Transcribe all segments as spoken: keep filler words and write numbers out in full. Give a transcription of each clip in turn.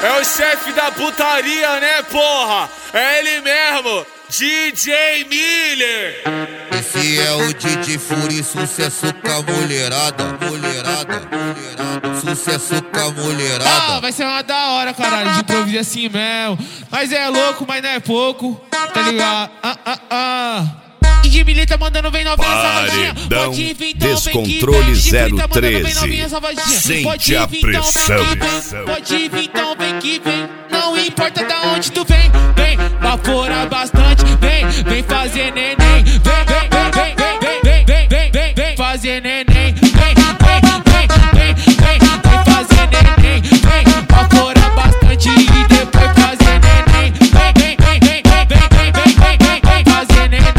É o chefe da putaria, né, porra? É ele mesmo, D J Miller. Esse é o D J Fury, sucesso com a mulherada, mulherada, mulherada, sucesso com a mulherada. Ah, vai ser uma da hora, caralho, de improviso assim mesmo. Mas é louco, mas não é pouco, tá ligado? Ah, ah, ah. D J Miller tá mandando vem novinha salvadinha. Pode vir, então Descontrole zero treze. Sente a pressão. Pode vir, então vem que vem. Não importa da onde tu vem. Vem, vapora bastante. Vem, vem fazer neném. Vem, vem, vem, vem, vem, vem, vem, vem, vem, vem fazer neném. Vem, vem, vem, vem, vem, vem fazer neném. Vem, vapora bastante e depois fazer neném. Vem, vem, vem, vem, vem, vem, vem, vem, vem, vem fazer neném.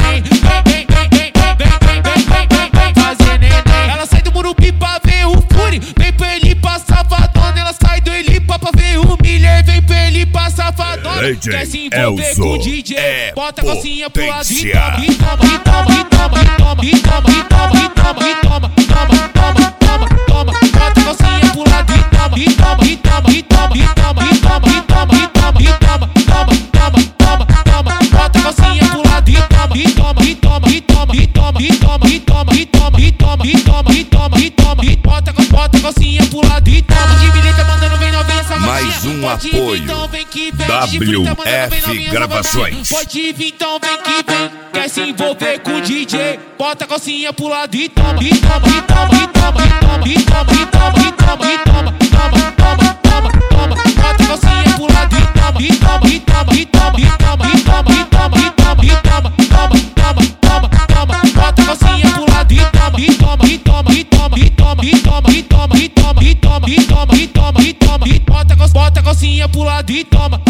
Ela sai do Murupi pra ver o Fury, vem pra ele pra Safadona. Ela sai do Elipa pra ver o Miller, vem pra ele pra Safadona. Quer se envolver com o D J, é bota a calcinha pro lado e toma, e toma, e toma, e toma, e toma, e toma, e toma, e toma, e toma, toma, toma, toma, toma, bota a calcinha pro lado e toma, e toma, e toma, e toma, e toma, e toma, e toma, e toma, e toma, toma, toma, toma, toma, bota a calcinha pro lado e toma, e toma, e toma, e toma, e toma, e toma, e toma, e toma, e toma, e toma, e toma, e toma, e bota, bota a calcinha pro lado e toma. De bilhete mandando vem novinha essa mais um apoio W F Gravações. Pode vir, então vem que vem. Quer se envolver com o D J, bota a calcinha pro lado e toma, e toma, e toma, e toma, e toma, e toma, e toma, e toma, e toma, toma, toma, toma, toma, bota a calcinha pro lado e toma, e toma, e toma, e toma, e toma, e toma, e toma, e toma, e toma, toma, toma, toma, toma, bota a calcinha pro lado e toma, e toma, e toma, e toma, e toma, e toma, e toma, e toma, e toma, e toma, e toma, e toma, e bota a calcinha pro lado e toma.